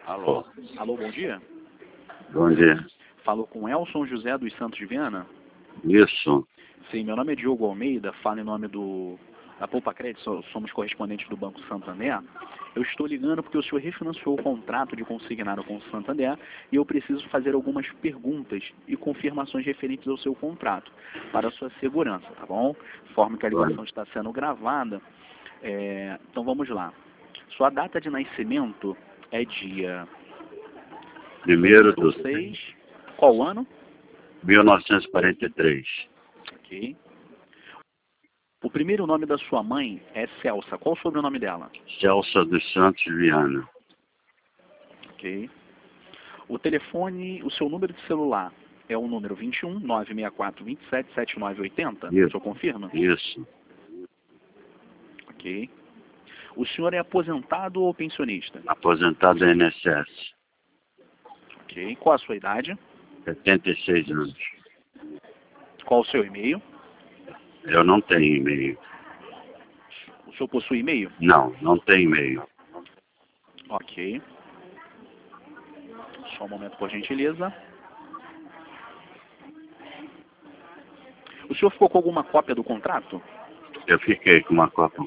Alô. Alô, bom dia. Bom dia. Falo com Elson José dos Santos de Viana. Isso. Sim, meu nome é Diogo Almeida, falo em nome da Poupa Crédito, somos correspondentes do Banco Santander. Eu estou ligando porque o senhor refinanciou o contrato de consignado com o Santander e eu preciso fazer algumas perguntas e confirmações referentes ao seu contrato, para a sua segurança, tá bom? Forma que a ligação está sendo gravada. Então vamos lá. Sua data de nascimento é dia 1º de 6. Qual ano? 1943. Ok. O primeiro nome da sua mãe é Celsa. Qual o sobrenome dela? Celsa dos Santos Viana. Ok. O telefone, o seu número de celular é o número 21 964 27 7980? Isso. O senhor confirma? Isso. Ok. O senhor é aposentado ou pensionista? Aposentado da INSS. Ok. Qual a sua idade? 76 anos. Qual o seu e-mail? Eu não tenho e-mail. O senhor possui e-mail? Não tenho e-mail. Ok. Só um momento, por gentileza. O senhor ficou com alguma cópia do contrato? Eu fiquei com uma cópia.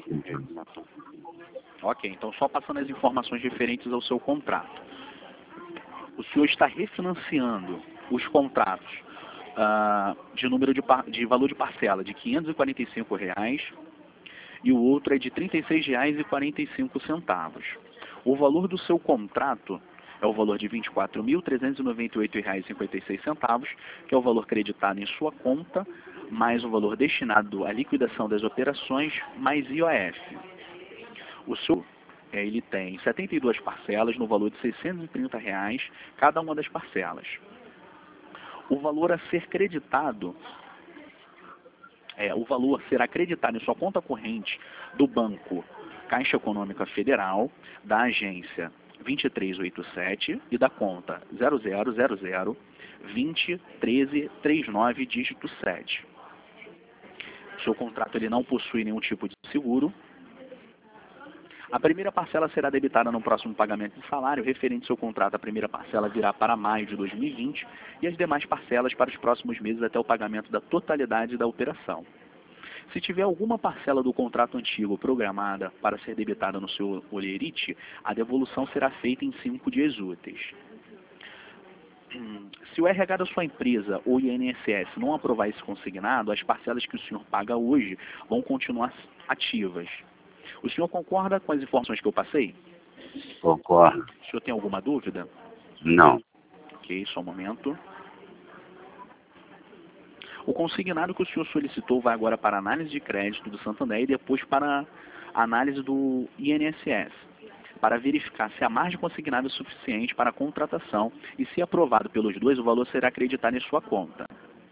Ok, então só passando as informações referentes ao seu contrato. O senhor está refinanciando os contratos de valor de parcela de R$ 545 e o outro é de R$ 36,45. O valor do seu contrato é o valor de R$ 24.398,56, que é o valor creditado em sua conta, mais o valor destinado à liquidação das operações, mais IOF. O seu ele tem 72 parcelas no valor de R$ 630, cada uma das parcelas. O valor a ser creditado, o valor será acreditado em sua conta corrente do Banco Caixa Econômica Federal, da agência 2387 e da conta 0000-20-13-39, dígito 7. O seu contrato ele não possui nenhum tipo de seguro. A primeira parcela será debitada no próximo pagamento de salário. Referente ao seu contrato, a primeira parcela virá para maio de 2020 e as demais parcelas para os próximos meses até o pagamento da totalidade da operação. Se tiver alguma parcela do contrato antigo programada para ser debitada no seu holerite, a devolução será feita em 5 dias úteis. Se o RH da sua empresa ou INSS não aprovar esse consignado, as parcelas que o senhor paga hoje vão continuar ativas. O senhor concorda com as informações que eu passei? Concordo. O senhor tem alguma dúvida? Não. Ok, só um momento. O consignado que o senhor solicitou vai agora para a análise de crédito do Santander e depois para a análise do INSS, para verificar se a margem consignada é suficiente para a contratação e, se aprovado pelos dois, o valor será acreditado em sua conta.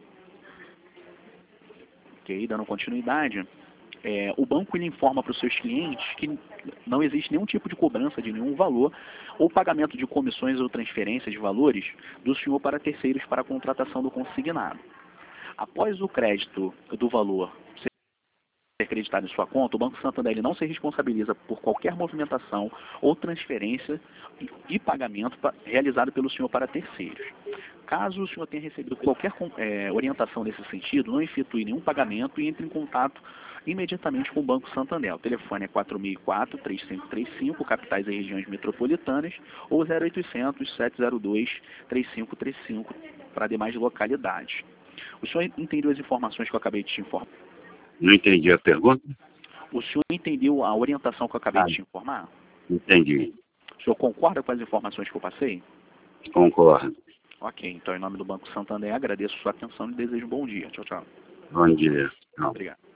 Ok, dando continuidade. O banco ele informa para os seus clientes que não existe nenhum tipo de cobrança de nenhum valor ou pagamento de comissões ou transferências de valores do senhor para terceiros para a contratação do consignado. Após o crédito do valor ser acreditado em sua conta, o Banco Santander ele não se responsabiliza por qualquer movimentação ou transferência e pagamento realizado pelo senhor para terceiros. Caso o senhor tenha recebido qualquer orientação nesse sentido, não efetue nenhum pagamento e entre em contato imediatamente com o Banco Santander. O telefone é 4004-3535, capitais e regiões metropolitanas, ou 0800-702-3535 para demais localidades. O senhor entendeu as informações que eu acabei de te informar? Não entendi a pergunta? O senhor entendeu a orientação que eu acabei de te informar? Entendi. O senhor concorda com as informações que eu passei? Concordo. Ok, então em nome do Banco Santander agradeço sua atenção e desejo um bom dia. Tchau, tchau. Bom dia. Não. Obrigado.